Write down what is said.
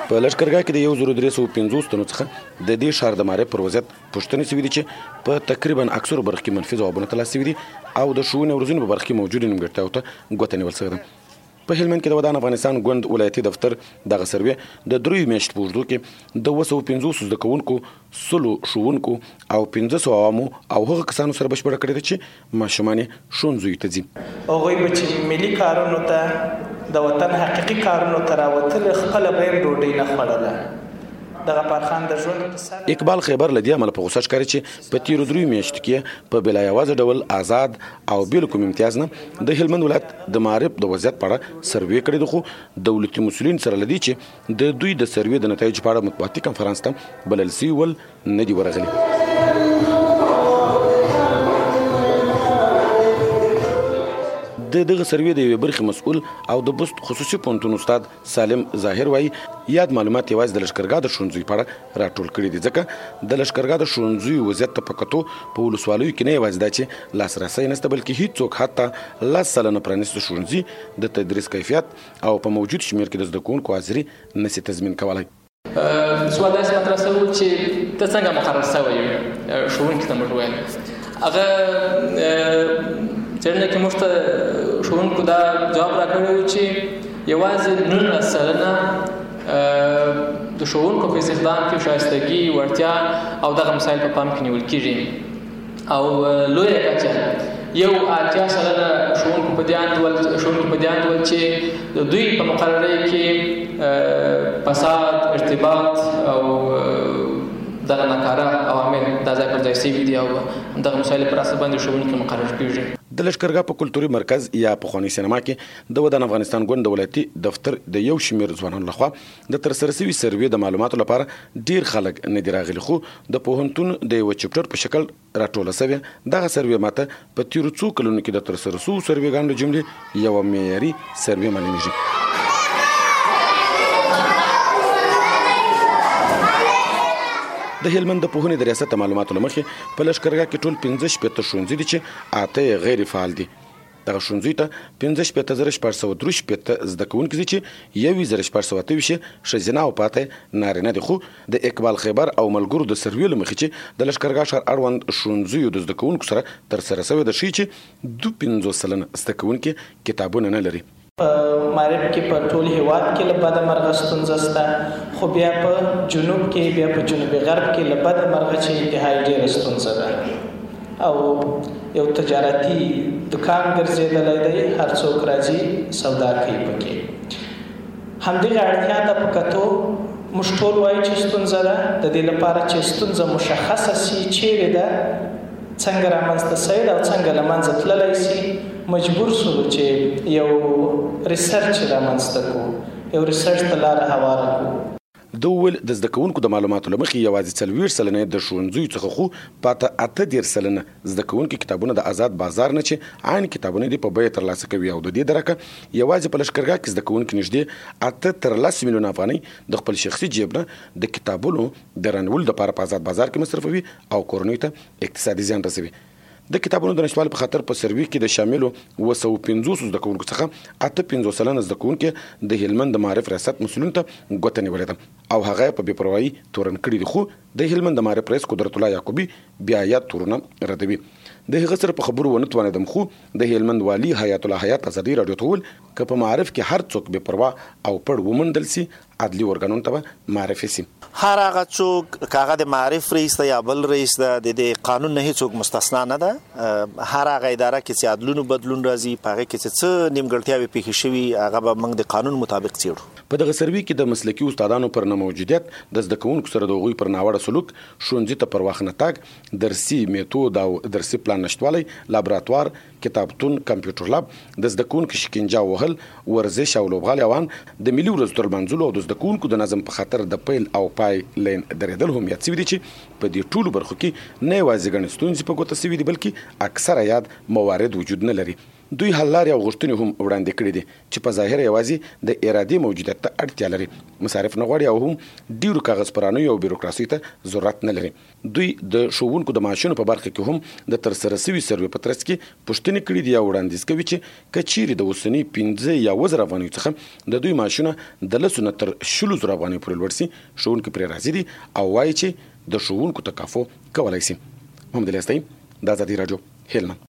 په لښکرګاه کې د 1350 تنو څخه د دې ښار د معرف پر وضعیت پوښتنې شوې دي چې په تقریبا اکثرو برخو کې منفي ځوابونه ترلاسه شوي دي او د ښوونې او روزنې په برخه کې موجودې نیمګړتیاوو ته ګوته نیول شوې ده. په هلمند کې د ودان افغانستان ګوند ولایتي دفتر دغه سروې د 3 میاشتو په اوږدو کې د 250 زده کوونکو 100 ښوونکو او 1500 عوامو او هغه کسانو سره بشپړه کړې ده چې ماشومان یې ښوونځیو ته ځي. هغوی به چې ملي کارونو ته د وطن حقیقي کارونو ته راوتل خپله به یې ډوډۍ نه خوړله. دغه پارخان د ژوند اقبال خیبر له دې امله په غوسه ښکاري چې په تیرو 3 میاشتو کې په بلا یوازې ډول آزاد او بېله کوم امتیاز نه د هلمند ولایت د معرف د وضعیت په اړه سروې کړې ده، خو دولتي مسؤلین سره له دې چې د دوی د سروې د نتایجو په اړه مطبوعاتي کنفرانس ته بلل سوي ول نه دي ورغلي. د دغه سروې د یوې برخې مسؤل او د بست خصوصي پوهنتون استاد سالم ظاهر وایي یاد معلومات یوازې د لښکرګاه د ښوونځیو په اړه راټول کړي دي، ځکه د لښکرګاه د ښوونځیو وضعیت ته په کتو په ولسوالیو کې نه یوازې دا چې لاسرسی نشته بلکې هیڅوک حتی 10 سلنه پرانیستو ښوونځي د تدریس کیفیت او په موجود شمېر کې د زده کوونکو حاضري نشي تضمین کولی. سوال داسې مطرح شوی چې ته څنګه مقرر شوی یې ښوونکي ته موږ ویل هغه څېړنه کې موږ ته ښوونکو دا جواب راکړی و چې یوازې 19 سلنه د ښوونکو په استخدام کې شایستګي وړتیا او دغه مسایل په پام کې نیول کېږي او لویه کچه 80 سلنه ښوونکو په دې اند ول چې د دوی په مقررۍ کې فساد ارتباط او دغه ناکاره عوامل دا ځای پر ځای شوي دي او دغه مسایل پر اساس باندې ښوونکي مقرر کېږي. د لښکرګاه په کلتوري مرکز یا پخواني سینما کې د ودان افغانستان ګوند د ولایتي دفتر د یو شمېر ځوانانو لخوا د ترسره شوي سروې د معلوماتو لپاره ډیر خلک نه دي راغلي، خو د پوهنتون د یوه چپټر په شکل راټوله شوې دغه سروې ماته په تیرو څو کلونو کې د ترسره شوو سروېګانو له جملې یوه معیاري سروې معلومیږي. د هلمند د پوهنې د ریاست د معلوماتو له مخې په لښکرګاه کې ټول 15 ښوونځي دي چې 8 غیر فعال دي. دغه ښوونځیو ته 15,463 زده کوونکي دي چې 1,428 ښځینه او پاته نارینه دي، خو د اقبال خیبر او ملګرو د سروې له مخې چې د لښکرګاه ښار اړوند ښوونځیو د زده کوونکو سره ترسره شوې ده ښیي چې 50 سلنه زده کوونکي کتابونه نه لري. معرف کې په ټول هیواد کې له بده مرغه ستونزه شته، خو بیا په جنوب کې بیا په جنوبي غرب کې له بده مرغه چې انتهایی ډېره ستونزه ده او یو تجارتي دکان ګرځېدلی دی، هر څوک راځي سودا کوي پکې. همدغه اړتیا ته په کتو موږ ټول وایو چې ستونزه ده، د دې لپاره چې ستونزه مشخصه سي چیرې ده څنګه رامنځته شوې ده او څنګه له منځه تللی سي، مجبور شولو چې یو ریسرچ رامنځته کړو، یو ریسرچ ته لاره هواره کړو. د ویل د زده کوونکو د معلوماتو له مخې یوازې 40 سلنه د ښوونځیو څخه خو پاته 18 سلنه زده کوونکي کتابونه د آزاد بازار نه چې عین کتابونه دي په بیه ترلاسه کوي او د دې درکه یوازې په لښکرګاه کې زده کوونکي نږدې 13 میلیونه افغانۍ د خپل شخصي جیب نه د کتابونو د رانیولو لپاره په آزاد بازار کې مصرفوي او کورنیو ته اقتصادي زیان رسوي. د کتابونو د نشتوالي په خاطر په سروې کې د شاملو 250 زده کوونکو څخه 58 سلنه زده کوونکي د هلمند د معرف ریاست مسؤلینو ته ګوته نیولې ده او هغه په بې پروایي تورن کړي دي، خو د هلمند د معرف رئیس قدرت الله یعقوبي بیا یاد تورونه ردوي. د هغه سره په خبرو ونه توانېدم، خو د هلمند والي حیات الله حیات ازادي راډیو ته وویل که په معرف کې هر څوک بې پروا او پړ وموندل سي عدلي ارګانونو ته به معرفي سي. هر هغه څوک کاغه د معرف رئیس ده یا بل رئیس ده د قانون نه هیڅوک مستثنا نه ده. هر هغه اداره کې چې عدلونو بدلون راځي په هغه کې څه نیمګړتیاوې پیښې شوي هغه به موږ د قانون مطابق څیړو. په دغه سروې کې د مسلکي استادانو پر نه موجودیت، د زده کوونکو سره د هغوی پر ناوړه سلوک، ښوونځي ته پر وخت نه تګ، درسي میتود او درسي پلان نشتوالی، لابراتوار، کتابتون، کمپیوټر لاب، د زده کوونکو شکنجه وهل، ورزش او لوبغالي اوان، د ملي ورځو تر لمانځلو او د زده کوونکو د نظم په خاطر د پیل او پای لین درېدل هم یاد شوي دي چې په دې ټولو برخو کې نه یوازې ګڼې ستونزې په ګوته شوي دي بلکې اکثره یاد موارد وجود نه لري. دوی حل لارې او غوښتنې هم وړاندې کړي دي چې په ظاهر یوازې د ارادې موجودیت ته اړتیا لري. مصارف نه غواړي او هم ډیرو کاغذ پرانیو او بیروکراسي ته ضرورت نه لري. دوی د ښوونکو د معاشونو په برخه کې هم د ترسره شوي سروې په ترڅ کې پوښتنې کړي دي او وړاندیز کوي چې که چیرې د اوسني 15 یا 1000 افغانیو څخه د دوی معاشونه د 10 نه تر 10000 افغانیو پورې لوړ سي، ښوونکي پرې راضي دي او وایي چې د ښوونکو تکافو کولی شي. محمد الیاس طیب، د ازادي راډیو، هلمند.